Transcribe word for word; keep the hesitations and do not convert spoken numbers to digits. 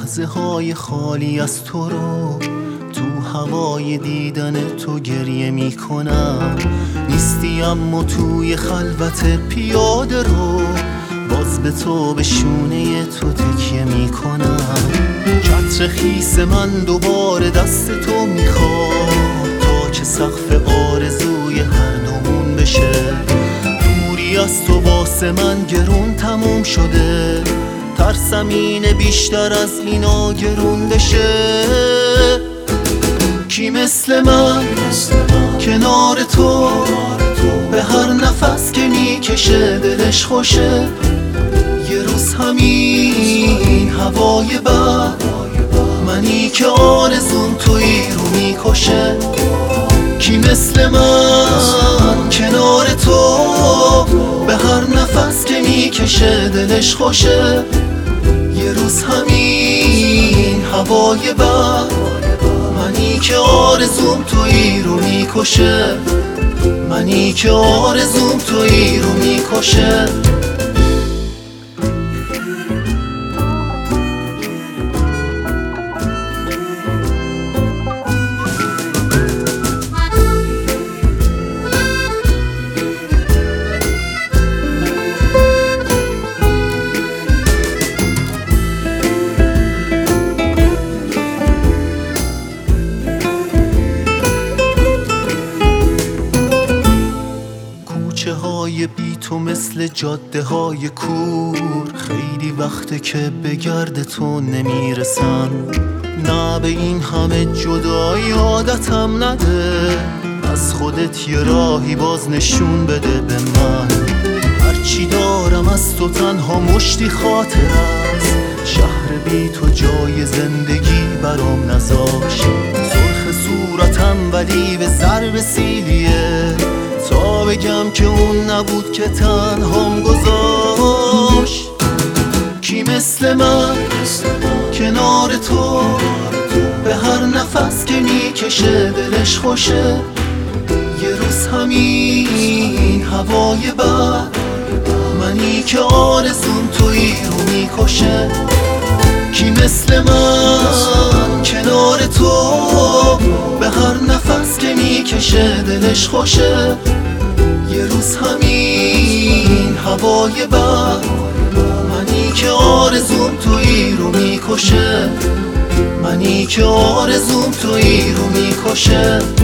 لحظه های خالی از تو رو تو هوای دیدن تو گریه می کنم. نیستی اما توی خلوت پیاده رو باز به تو به شونه تو تکیه می کنم. چتر خیس من دوباره دست تو میخواد تا که سقف آرزوی هر دومون بشه. دوری از تو واسه من گرون تموم شده، ترسم اینه بیشتر از اینا گرون بشه. کی مثل من کنار تو به هر نفس که میکشه دلش خوشه. یه روز همین هوای بد منی که آرزوم تویی رو میکشه. کی مثل من کنار تو به هر نفس که میکشه دلش خوشه. یه روز همین هوای بد منی که آرزوم تویی رو میکشه. منی که آرزوم تویی رو میکشه. کوچه های بی تو مثل جاده های کور، خیلی وقته که به گرد تو نمیرسم. نه به این همه جدایی عادتم نده، از خودت یه راهی باز نشون بده به من. هرچی دارم از تو تنها مشتی خاطر است، شهر بی تو جای زندگی برام نذاشت. سرخ صورتم ولی به ضرب سیلیه، تا بگم که اون نبود که تنهام گذاشت. کی مثل من کنار تو به هر نفس که میکشه دلش خوشه. یه روز همین هوای بد منی که آرزوم تویی رو میکشه. کی مثل من کنار تو به هر نفس که میکشه دلش خوشه. یه روز همین هوای بد منی که آرزوم تویی رو میکشه. منی که آرزوم تویی رو میکشه.